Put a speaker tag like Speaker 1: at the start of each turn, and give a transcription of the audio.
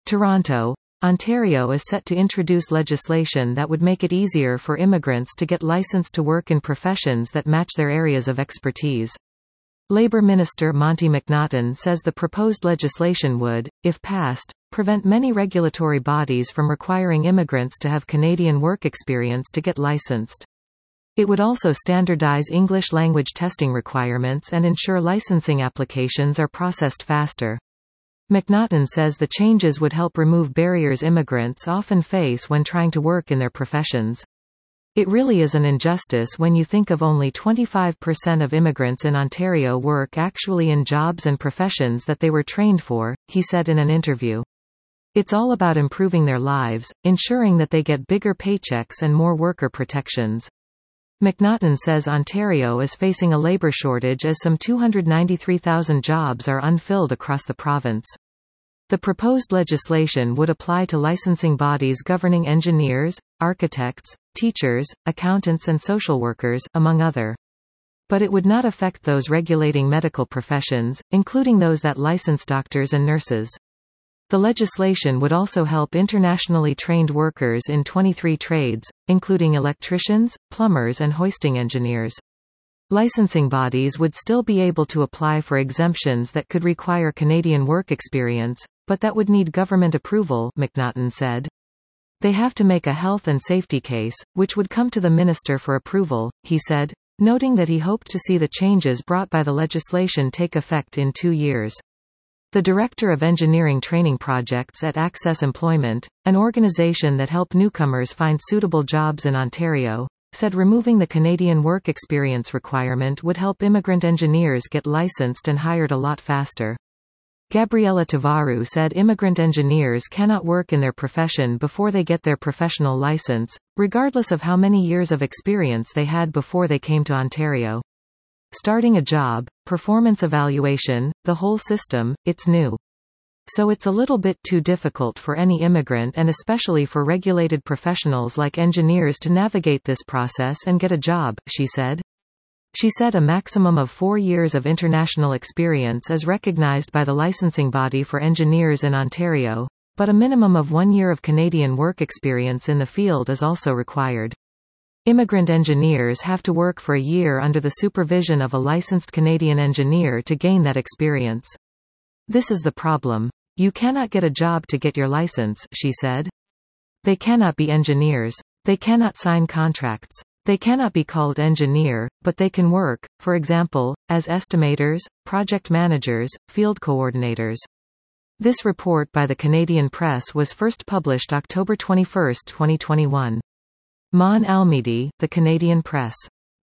Speaker 1: Toronto, Ontario is set to introduce legislation that would make it easier for immigrants to get licensed to work in professions that match their areas of expertise. Labour Minister Monty McNaughton says the proposed legislation would, if passed, prevent many regulatory bodies from requiring immigrants to have Canadian work experience to get licensed. It would also standardise English language testing requirements and ensure licensing applications are processed faster. McNaughton says the changes would help remove barriers immigrants often face when trying to work in their professions. It really is an injustice when you think of only 25% of immigrants in Ontario work actually in jobs and professions that they were trained for, he said in an interview. It's all about improving their lives, ensuring that they get bigger paychecks and more worker protections. McNaughton says Ontario is facing a labour shortage as some 293,000 jobs are unfilled across the province. The proposed legislation would apply to licensing bodies governing engineers, architects, teachers, accountants and social workers, among other. But it would not affect those regulating medical professions, including those that license doctors and nurses. The legislation would also help internationally trained workers in 23 trades, including electricians, plumbers and hoisting engineers. Licensing bodies would still be able to apply for exemptions that could require Canadian work experience, but that would need government approval, McNaughton said. They have to make a health and safety case, which would come to the minister for approval, he said, noting that he hoped to see the changes brought by the legislation take effect in 2 years. The Director of Engineering Training Projects at Access Employment, an organization that help newcomers find suitable jobs in Ontario, said removing the Canadian work experience requirement would help immigrant engineers get licensed and hired a lot faster. Gabriela Tavaru said immigrant engineers cannot work in their profession before they get their professional license, regardless of how many years of experience they had before they came to Ontario. Starting a job, performance evaluation, the whole system, it's new. So it's a little bit too difficult for any immigrant and especially for regulated professionals like engineers to navigate this process and get a job, she said. She said a maximum of 4 years of international experience is recognized by the licensing body for engineers in Ontario, but a minimum of 1 year of Canadian work experience in the field is also required. Immigrant engineers have to work for a year under the supervision of a licensed Canadian engineer to gain that experience. This is the problem. You cannot get a job to get your license, she said. They cannot be engineers. They cannot sign contracts. They cannot be called engineer, but they can work, for example, as estimators, project managers, field coordinators. This report by the Canadian Press was first published October 21, 2021. Mon Almeida, The Canadian Press.